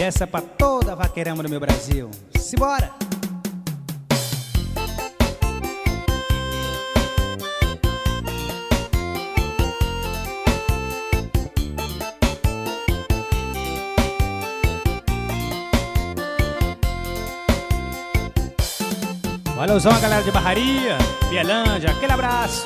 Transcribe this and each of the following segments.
E essa é pra toda a vaqueirama do meu Brasil. Simbora! Valeuzão, galera de Barraria, Bielândia, aquele abraço.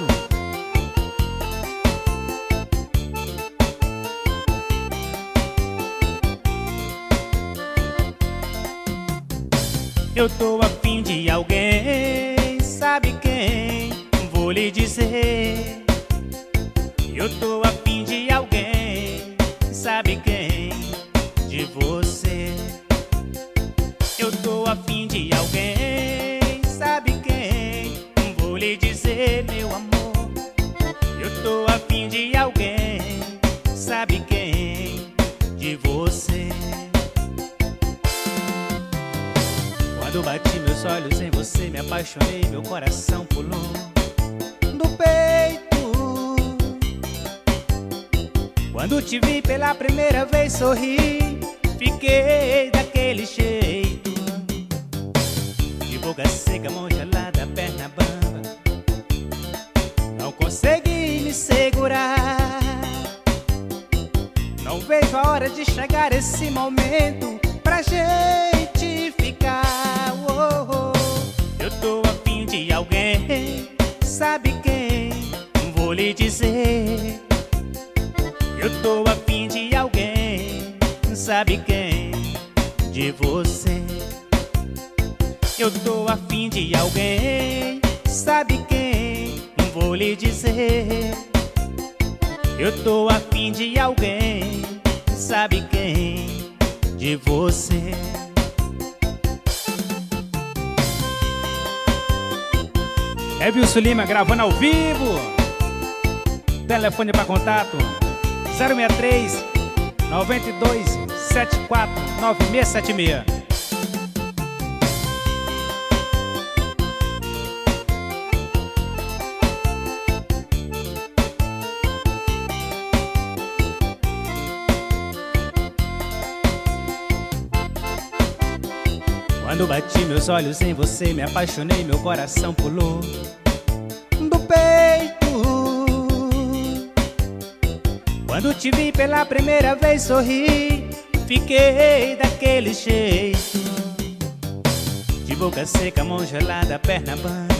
Eu tô a fim de alguém, sabe quem? Vou lhe dizer. Eu tô a fim de alguém, sabe quem? De você. Eu tô a fim de alguém, sabe quem? Vou lhe dizer, meu amor. Eu tô a fim de alguém, sabe quem? De você. Quando bati meus olhos em você, me apaixonei, meu coração pulou no peito. Quando te vi pela primeira vez sorri, fiquei daquele jeito. De boca seca, mão gelada, perna bamba, não consegui me segurar. Não vejo a hora de chegar esse momento pra gente ficar. Eu tô a fim de alguém, sabe quem? Vou lhe dizer. Eu tô a fim de alguém, sabe quem? De você. Eu tô a fim de alguém, sabe quem? Vou lhe dizer. Eu tô a fim de alguém, sabe quem? De você. É Wilson Lima gravando ao vivo. Telefone para contato 063 92 74 9676. Quando bati meus olhos em você, me apaixonei, meu coração pulou do peito. Quando te vi pela primeira vez sorri, fiquei daquele jeito. De boca seca, mão gelada, perna bamba,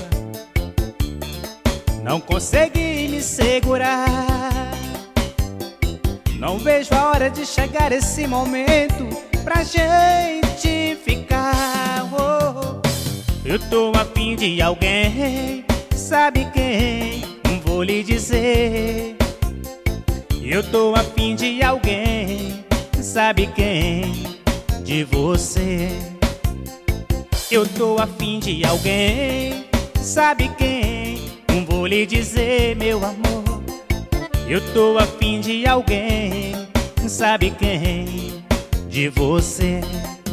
não consegui me segurar. Não vejo a hora de chegar esse momento pra gente ficar. Eu tô a fim de alguém, sabe quem? Vou lhe dizer. Eu tô a fim de alguém, sabe quem? De você. Eu tô a fim de alguém, sabe quem? Vou lhe dizer, meu amor. Eu tô a fim de alguém, sabe quem? De você.